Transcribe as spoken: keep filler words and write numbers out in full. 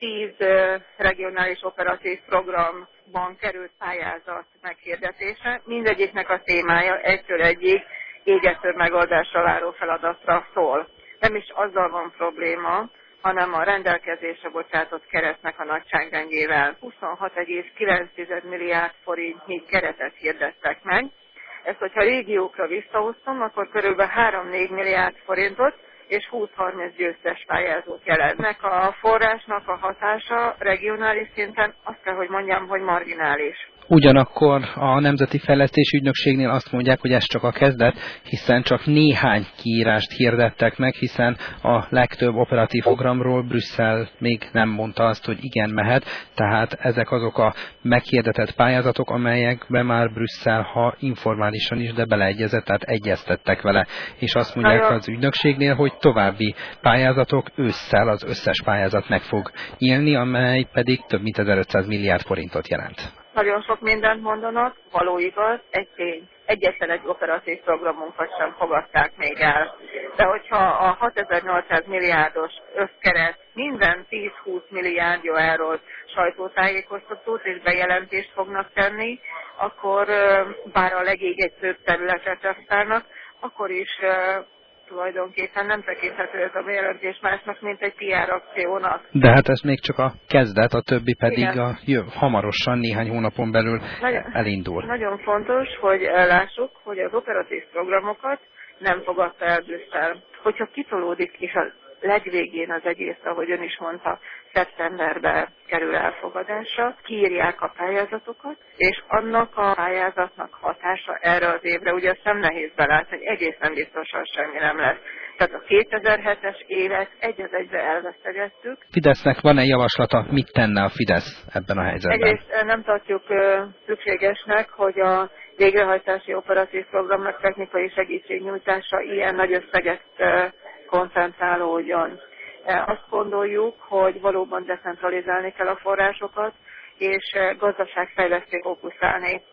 tíz regionális operatív programban került pályázat meghirdetése. Mindegyiknek a témája egytől egyig égető megoldásra váró feladatra szól. Nem is azzal van probléma, hanem a rendelkezésre bocsátott keretnek a nagyságrendjével. huszonhat egész kilenc milliárd forintnyi keretet hirdettek meg. Ezt, hogyha régiókra visszahoztam, akkor körülbelül három-négy milliárd forintot és húsz-harminc győztes pályázót jelentnek. A forrásnak a hatása regionális szinten azt kell, hogy mondjam, hogy marginális. Ugyanakkor a Nemzeti Fejlesztési Ügynökségnél azt mondják, hogy ez csak a kezdet, hiszen csak néhány kiírást hirdettek meg, hiszen a legtöbb operatív programról Brüsszel még nem mondta azt, hogy igen, mehet, tehát ezek azok a meghirdetett pályázatok, amelyekben már Brüsszel, ha informálisan is, de beleegyezett, tehát egyeztettek vele. És azt mondják az ügynökségnél, hogy további pályázatok ősszel az összes pályázat meg fog nyílni, amely pedig több mint ezerötszáz milliárd forintot jelent. Nagyon sok mindent mondanak, való igaz, egy tény. Egyetlen egy operatív programunkat sem fogadták még el. De hogyha a hatezer-nyolcszáz milliárdos összkeret minden tíz-húsz milliárd eurót sajtótájékoztatót és bejelentést fognak tenni, akkor bár a legégetőbb területet tesztelnek, akkor is tulajdonképpen nem tekinthető ez a bejelentés másnak, mint egy pé er akciónak. De hát ez még csak a kezdet, a többi pedig Igen. a jö, hamarosan, néhány hónapon belül nagyon, elindul. Nagyon fontos, hogy lássuk, hogy az operatív programokat nem fogadta el Brüsszel. Hogyha kitolódik is a legvégén az egész, ahogy ön is mondta, szeptemberben kerül elfogadásra, kiírják a pályázatokat, és annak a pályázatnak hatása erre az évre, ugye azt nem nehéz belátni, hogy egészen biztosan semmi nem lesz. Tehát a kétezer-hetes évet egy az egybe elvesztegettük. Fidesznek van-e javaslata, mit tenne a Fidesz ebben a helyzetben? Egyrészt nem tartjuk szükségesnek, hogy a végrehajtási operatív programnak technikai segítségnyújtása ilyen nagy összeget koncentrálódjon. Azt gondoljuk, hogy valóban decentralizálni kell a forrásokat, és gazdaságfejlesztésre fókuszálni.